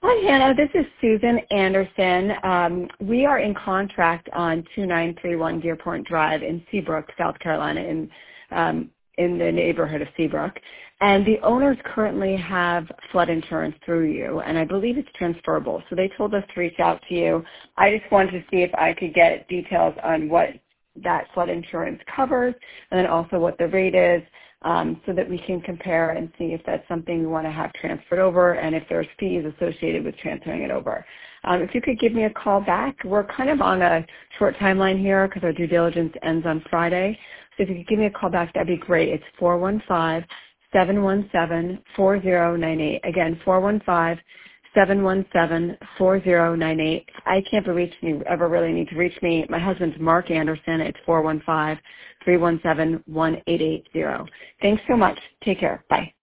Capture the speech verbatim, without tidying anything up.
Hi, Hannah. This is Susan Anderson. Um, we are in contract on two nine three one Deerpoint Drive in Seabrook, South Carolina, in um, in the neighborhood of Seabrook. And the owners currently have flood insurance through you, and I believe it's transferable. So they told us to reach out to you. I just wanted to see if I could get details on what that flood insurance covers, and then also what the rate is, um, so that we can compare and see if that's something we want to have transferred over and if there's fees associated with transferring it over. Um, if you could give me a call back, we're kind of on a short timeline here because our due diligence ends on Friday. So if you could give me a call back, that'd be great. It's four one five, seven one seven, four zero nine eight. Again, four one five, seven one seven, four zero nine eight. I can't be reached. You ever really need to reach me. My husband's Mark Anderson. It's four one five, three one seven, one eight eight zero. Thanks so much. Take care. Bye.